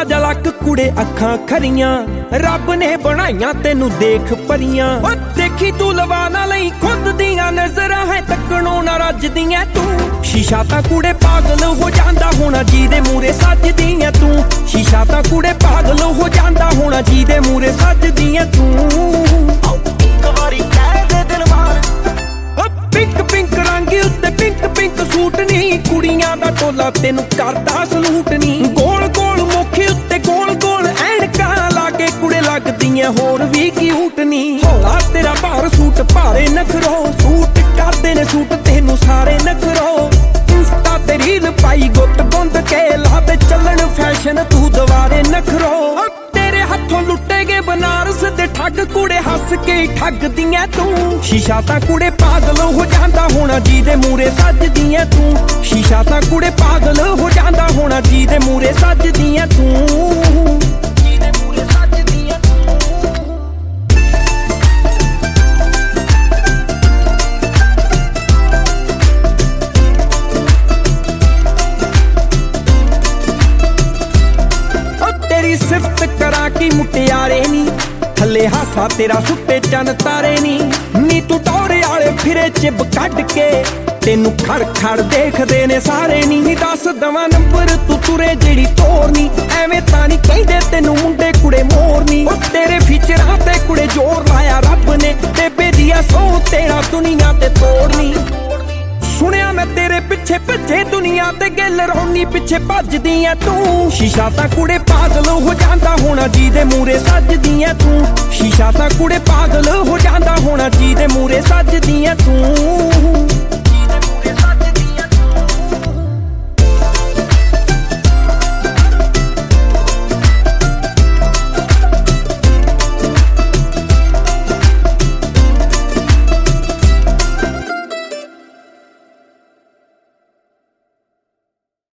ਰਾਜਾ ਲੱਕ ਕੁੜੇ ਅੱਖਾਂ ਖਰੀਆਂ ਰੱਬ ਨੇ ਬਣਾਈਆਂ ਤੈਨੂੰ ਦੇਖ ਪਰੀਆਂ ਓ ਦੇਖੀ ਤੂੰ ਲਵਾ ਨਾ ਲਈ ਖੁਦ ਦੀਆਂ ਨਜ਼ਰਾਂ ਹੈ ਤੱਕਣੋਂ ਨਾ ਰੱਜਦੀਆਂ ਤੂੰ ਸ਼ੀਸ਼ਾ ਤਾਂ ਕੁੜੇ ਪਾਗਲ ਹੋ ਜਾਂਦਾ ਹੋਣਾ ਜਿਹਦੇ ਮੂਰੇ ਸੱਜਦੀਆਂ ਤੂੰ ਸ਼ੀਸ਼ਾ ਤਾਂ ਕੁੜੇ ਪਾਗਲ ਹੋ ਜਾਂਦਾ ਹੋਣਾ ਜਿਹਦੇ ਮੂਰੇ ਸੱਜਦੀਆਂ ਤੂੰ ਇੱਕ ਵਾਰੀ ਕਹਿ ਦੇ ਦਿਲ ਮਾਰ ਪਿੰਕ ਪਿੰਕ ਰੰਗ ਉੱਤੇ ਪਿੰਕ ਪਿੰਕ ਸੂਟ ਨੀ ਕੁੜੀਆਂ ਦਾ ਟੋਲਾ ਤੈਨੂੰ ਕਰਦਾ ਸਲੂਟ ਨੀ ਗੋਲ ਗੋਲ ਮੁੱਖੇ ਉੱਤੇ ਗੋਲ ਗੋਲ ਐਨਕਾਂ ਲਾ ਕੇ ਕੁੜੇ ਲੱਗਦੀਆਂ ਹੋਰ ਵੀ ਕਿਊਟ ਨੀ ਹੌਲਾ ਤੇਰਾ ਭਾਰ ਸੂਟ ਭਾਰੇ ਨਖਰੋ ਸੂਟ ਕਰਦੇ ਨੇ ਸੂਟ ਤੈਨੂੰ ਸਾਰੇ ਨਖਰੋ ਇੰਸਟਾ ਤੇ ਰੀਲ ਪਾਈ ਗੁੱਟ ਗੁੰਦ ਕੇ ਲਾ ਤੇ ਚੱਲਣ ਫੈਸ਼ਨ ਤੂੰ ਦੁਬਾਰੇ ਨਖਰੋ ਤੇਰੇ ਹੱਥੋਂ ਲੁੱਟੇ ਗਏ ਬਨਾਰਸ ਦੇ ਠੱਗ ਕੁੜੇ ਹੱਸ ਕੇ ਠੱਗਦੀਆਂ ਤੂੰ ਸ਼ੀਸ਼ਾ ਤਾਂ ਕੁੜੇ ਪਾਗਲ ਹੋ ਜਾਂਦਾ ਹੋਣਾ ਜਿਹਦੇ ਮੂਰੇ ਸੱਜਦੀਆਂ ਤੂੰ ਸ਼ੀਸ਼ਾ ਤਾਂ ਕੁੜੇ ਪਾਗਲ ਹੋ ਜਾਂਦਾ ਹੋਣਾ ਜਿਹਦੇ ਮੂਰੇ ਸੱਜਦੀਆਂ ਤੂੰ ਜਿਹਦੇ ਮੂਰੇ ਸੱਜਦੀਆਂ ਤੇਰੀ ਸਿਫਤ ਕਰਾਂ ਕੀ ਮੁਟਿਆਰੇ ਨੀ ਥੱਲੇ ਹਾਸਾ ਤੇਰਾ ਸੁੱਤੇ ਚੰਨ ਤਾਰੇ ਨੀ ਤੂੰ ਟੌਰੇ ਵਾਲੇ ਫਿਰੇ ਚਿਬ ਕੱਢ ਕੇ ਤੈਨੂੰ ਖੜ ਖੜ ਦੇਖਦੇ ਨੇ ਸਾਰੇ ਨੀ ਦੱਸ ਦਵਾਂ ਨੰਬਰ ਤੂੰ ਤੁਰੇ ਜਿਹੜੀ ਤੋਰਨੀ ਐਵੇਂ ਤਾਂ ਨਹੀਂ ਕਹਿੰਦੇ ਤੈਨੂੰ ਮੁੰਡੇ ਕੁੜੇ ਮੋਰਨੀ ਤੇਰੇ ਫੀਚਰਾਂ ਤੇ ਕੁੜੇ ਜ਼ੋਰ ਲਾਇਆ ਰੱਬ ਨੇ ਤੇ ਬੇਦੀਆ ਸੋ ਤੇਰਾ ਦੁਨੀਆ ਤੇ ਤੋੜਨੀ ਸੁਣਿਆ ਮੈਂ ਤੇਰੇ ਪਿੱਛੇ ਭੱਜੇ ਦੁਨੀਆ ਤੇ ਗਿੱਲ ਰੌਣੀ ਪਿੱਛੇ ਭੱਜਦੀ ਐ ਤੂੰ ਸ਼ੀਸ਼ਾ ਤਾਂ ਕੁੜੇ ਪਾਗਲ ਹੋ ਜਾਂਦਾ ਹੋਣਾ ਜਿਹਦੇ ਮੂਰੇ ਸੱਜਦੀ ਐ ਤੂੰ ਸ਼ੀਸ਼ਾ ਤਾਂ ਕੁੜੇ ਪਾਗਲ ਹੋ ਜਾਂਦਾ ਹੋਣਾ ਜਿਹਦੇ ਮੂਰੇ ਸੱਜਦੀ ਐ ਤੂੰ